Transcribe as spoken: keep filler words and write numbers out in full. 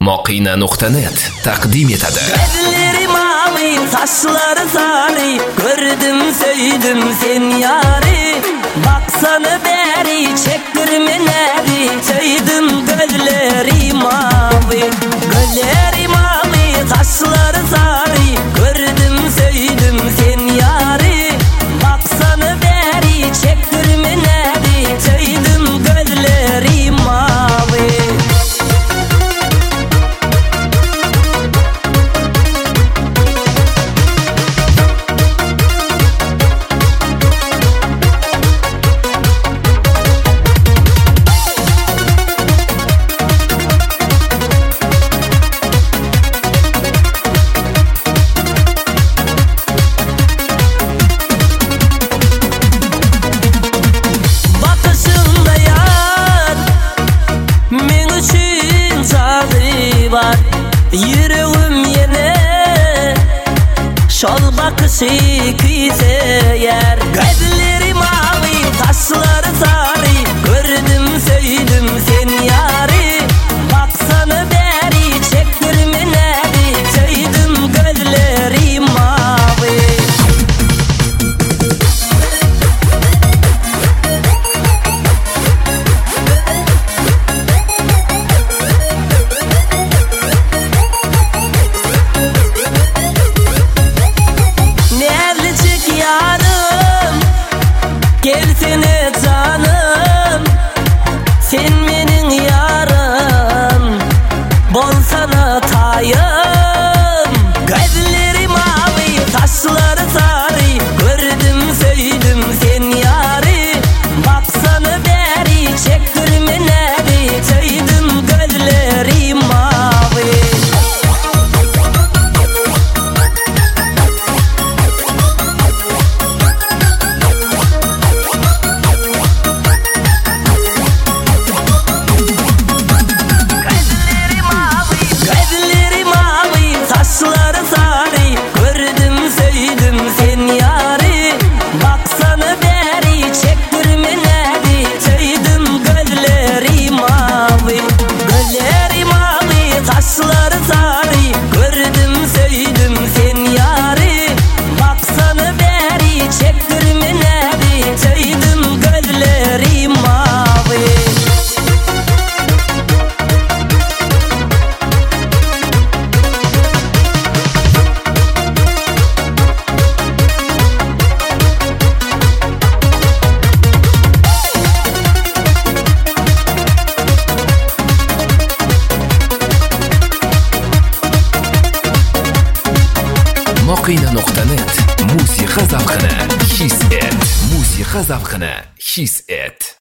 Moqina nuqta net taqdim etadi. Gözleri mavi, saçları sarı, gördüm söyledim sen yari. Baksana beri, çektirme neri, söyledim gözleri mavi. Gözleri mavi, saçları sarı, gördüm söyledim sen yari. Baksana beri, çektirme neri, söyledim gözleri mavi. Yüreğim yine şol bakışı güzel yer. Gözleri mavi, saçları sarı, gördüm söyledim sen yari. Baksana beri, çektirme neri, söyledim gözleri mavi. Gelsene canım, sen benim yarım, bolsana tayım. Gözleri mavi, saçları sarı, gördüm söyledim sen yari. Baksana beri, çektirme neri, söyledim gözleri mavi. Moqina nuqta net musiqa zavqini his et. Musiqa zavqini his et.